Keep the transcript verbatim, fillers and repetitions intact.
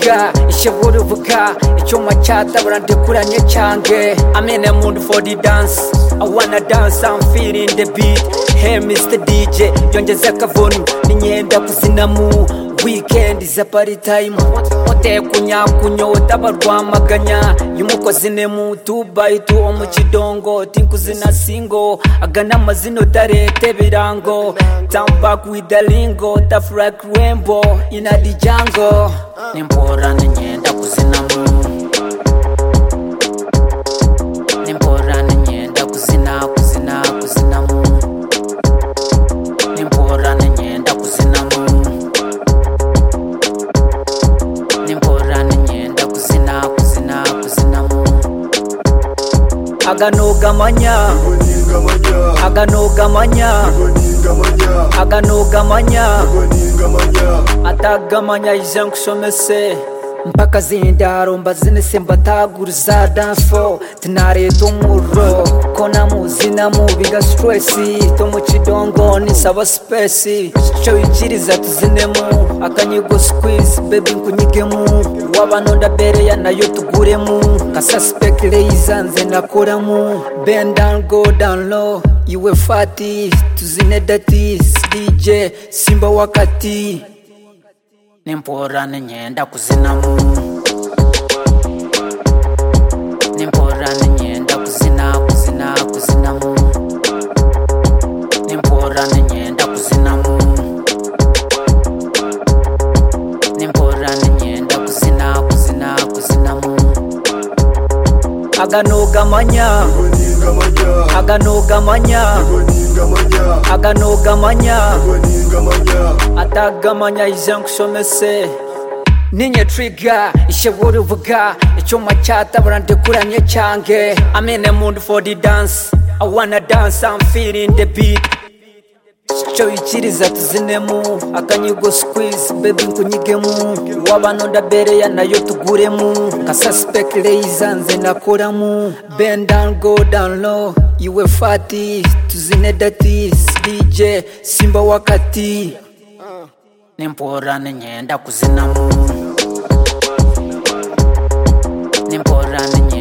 trigger ishobora uvuga icyuma cyatabura ndikuranye cyange I'm in a mood for the dance I wanna dance I'm feeling the beat Hey Mister D J yongeza akavuni ninyenda kuzinamu weekend is a party time ote kunya kunyota barwamaganya yumukozi ne mu Dubai tu mu kidongo tinkuzina singo agana mazino tarete birango Come back with the lingo tough like rainbow in the jungle nimpora ninyenda kuzinamu nimpora ninyenda kuzina kuzina kuzinamu nimpora ninyenda kuzinamu nimpora ninyenda kuzina kuzina kuzinamu aganoga manya aganoga manya aganoga manya atagamanya izenkushomese mpaka zindaro mbazinese mbataguriza dance floor tinare tumuro kona muzina mubiga stress to mu kidongo ni saba space cyo ikiriza tuzinemu akanyigo squeeze baby nkunyigemu wabanonda bere ya nayo tuguremu ka suspect leizanze nakoramo bend down go down low iwe fati tuzine dati D J Simba wakati nimpora ninyenda kuzinamu nimpora ninyenda kuzina kuzina kuzinamu nimpora ninyenda kuzinamu nimpora ninyenda kuzina kuzina kuzinamu aganoga manya aganoga manya aganoga manya atagamanya izenkushomese ninye trigger ishobora uvuga icyuma cyatabura ndikuranye cyange I'm in a mood for the dance I wanna dance I'm feeling the beat cyo ikiriza tuzinemu akanyigo squeeze baby nkunyigemu wabanonda bere ya nayo tuguremu ka suspect leizanze nakoramo bend down go down low iwe fati tuzine dati D J Simba wakati nimpora ninyenda kuzinamu nimpora ninyenda